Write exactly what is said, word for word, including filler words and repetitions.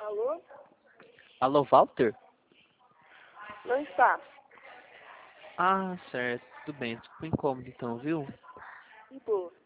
Alô? Alô, Walter? Não está. Ah, certo. Tudo bem. Desculpa o incômodo então, viu? De boa.